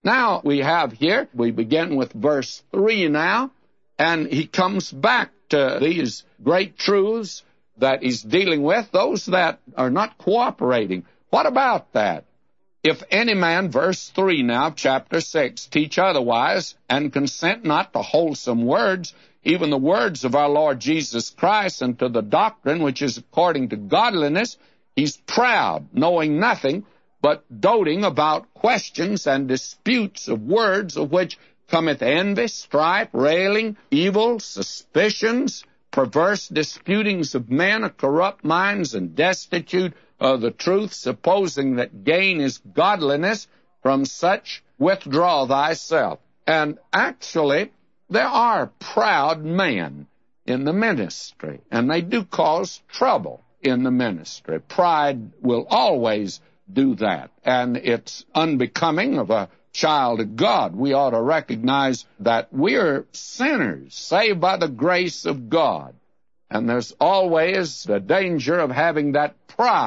Now we have here, we begin with verse 3 now, and he comes back to these great truths that he's dealing with, those that are not cooperating. What about that? If any man, verse 3 now, chapter 6, teach otherwise, and consent not to wholesome words, even the words of our Lord Jesus Christ, and to the doctrine which is according to godliness, he's proud, knowing nothing, but doting about questions and disputes of words, of which cometh envy, strife, railing, evil, suspicions, perverse disputings of men of corrupt minds, and destitute of the truth, supposing that gain is godliness. From such withdraw thyself. And actually, there are proud men in the ministry, and they do cause trouble in the ministry. Pride will always do that, and it's unbecoming of a child of God. We ought to recognize that we're sinners, saved by the grace of God. And there's always the danger of having that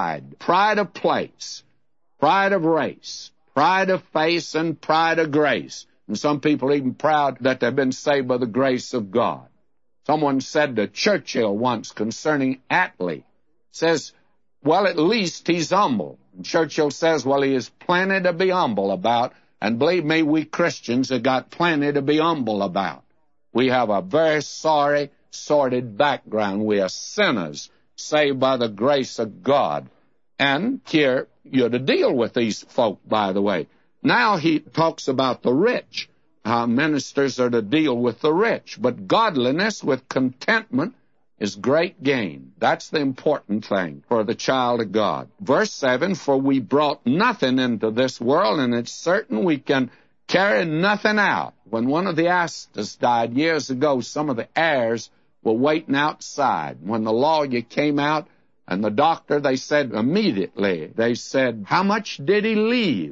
pride of place, pride of race, pride of face, and pride of grace. And some people even proud that they've been saved by the grace of God. Someone said to Churchill once concerning Attlee, says, well, at least he's humble. And Churchill says, well, he has plenty to be humble about. And believe me, we Christians have got plenty to be humble about. We have a very sorry, sordid background. We are sinners, saved by the grace of God. And here, you're to deal with these folk, by the way. Now he talks about the rich, how ministers are to deal with the rich. But godliness with contentment is great gain. That's the important thing for the child of God. Verse 7, for we brought nothing into this world, and it's certain we can carry nothing out. When one of the Astors died years ago, some of the heirs were waiting outside. When the lawyer came out and the doctor, they said immediately, they said, how much did he leave?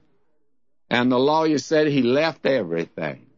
And the lawyer said he left everything.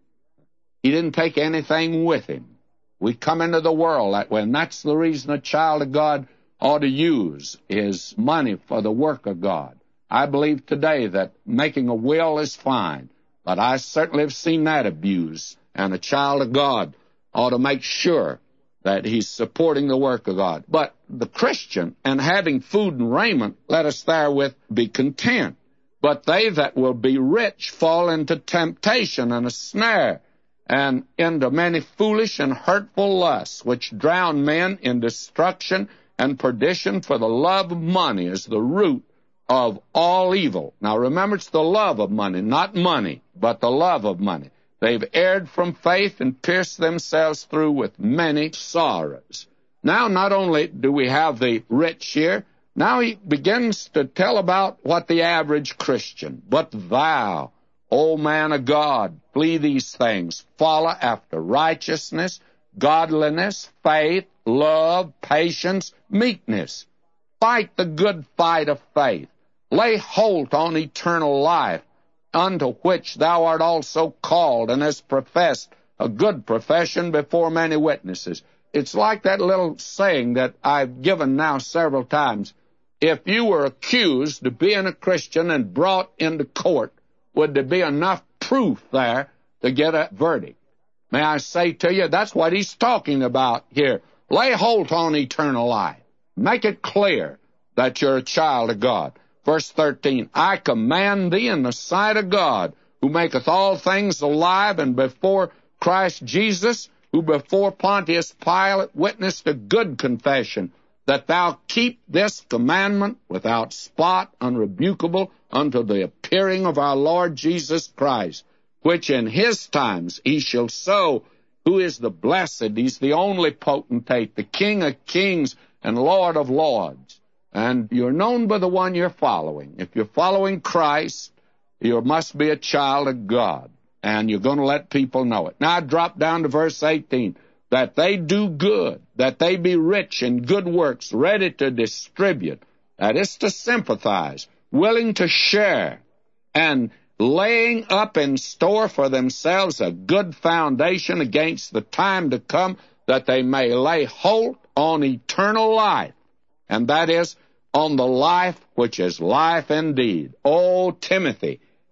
He didn't take anything with him. We come into the world that way, and that's the reason a child of God ought to use his money for the work of God. I believe today that making a will is fine, but I certainly have seen that abused, and a child of God ought to make sure that he's supporting the work of God. But the Christian, and having food and raiment, let us therewith be content. But they that will be rich fall into temptation and a snare, and into many foolish and hurtful lusts, which drown men in destruction and perdition. For the love of money is the root of all evil. Now remember, it's the love of money, not money, but the love of money. They've erred from faith and pierced themselves through with many sorrows. Now not only do we have the rich here, now he begins to tell about what the average Christian, but thou, O man of God, flee these things. Follow after righteousness, godliness, faith, love, patience, meekness. Fight the good fight of faith. Lay hold on eternal life, unto which thou art also called, and hast professed a good profession before many witnesses. It's like that little saying that I've given now several times. If you were accused of being a Christian and brought into court, would there be enough proof there to get a verdict? May I say to you, that's what he's talking about here. Lay hold on eternal life. Make it clear that you're a child of God. Verse 13, I command thee in the sight of God, who maketh all things alive, and before Christ Jesus, who before Pontius Pilate witnessed a good confession, that thou keep this commandment without spot, unrebukable, unto the appearing of our Lord Jesus Christ, which in his times he shall sow, who is the blessed. He's the only potentate, the King of kings and Lord of lords. And you're known by the one you're following. If you're following Christ, you must be a child of God, and you're going to let people know it. Now I drop down to verse 18. That they do good, that they be rich in good works, ready to distribute, that is to sympathize, willing to share, and laying up in store for themselves a good foundation against the time to come, that they may lay hold on eternal life, and that is on the life which is life indeed. O Timothy,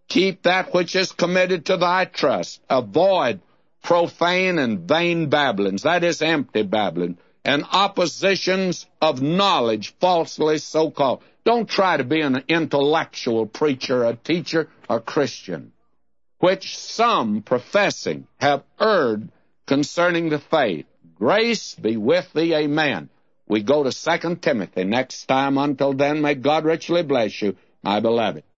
Keep that which is committed to thy trust. Avoid profane and vain babblings, that is empty babbling, and oppositions of knowledge, falsely so-called. Don't try to be an intellectual preacher, a teacher, or Christian, which some professing have erred concerning the faith. Grace be with thee, amen. We go to 2 Timothy next time. Until then, may God richly bless you, my beloved.